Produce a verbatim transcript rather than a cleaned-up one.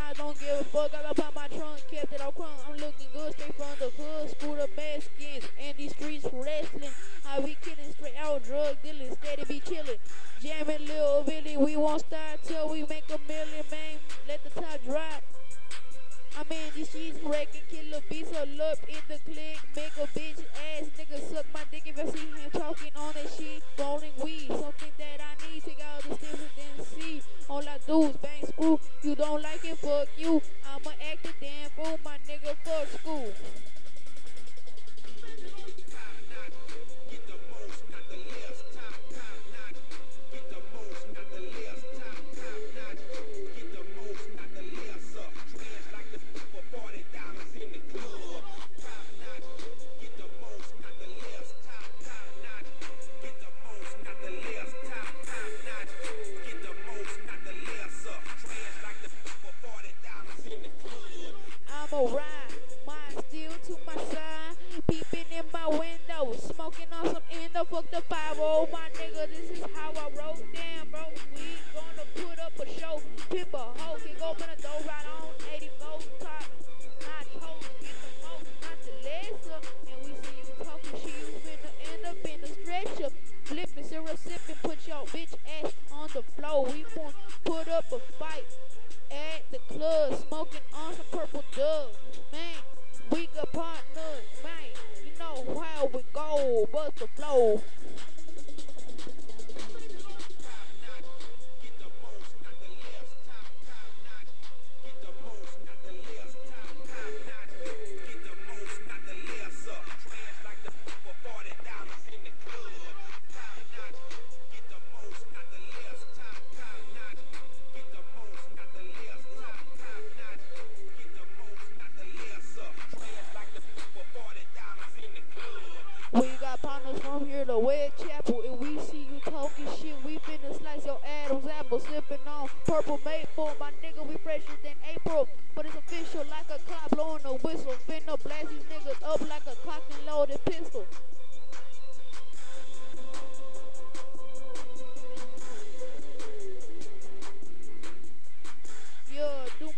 I don't give a fuck. I got pop my trunk, kept it all crunk. I'm looking good straight from the hood. School of Mexicans and these streets wrestling. I be killing straight out drug dealing, steady be chilling. Jamming Lil Billy, we won't start till we make a million, man. Let the top drop. I mean, this she's wrecking, killer beats all up in the click. Make a bitch ass nigga suck my dick if I see him talking on that shit. Rolling weed, something that I need. Take out the steps and then see. All I do is bang screw. You don't like it, fuck you. I'ma act a damn fool, my nigga, fuck school. I'ma ride, mine still to my side. Peeping in my window, smoking on some endo. Fuck the five oh, my nigga, this is how I roll. Damn, bro, we gonna put up a show. Pimp a hoe, kick open the door right on. eighty gold top, not hoes, get the most, not the lesser. And we see you talking shit, you finna end up in the stretcher. Flipping, syrup sipping, put your bitch ass on the floor. We gon' put up a fight at the club, smoking on some purple dub. Man, we got partners, man. You know how we go, bust the flow. We got partners from here to West Chapel. If we see you talking shit, we finna slice your Adam's apple. Sipping on purple maple. My nigga, we fresher than April.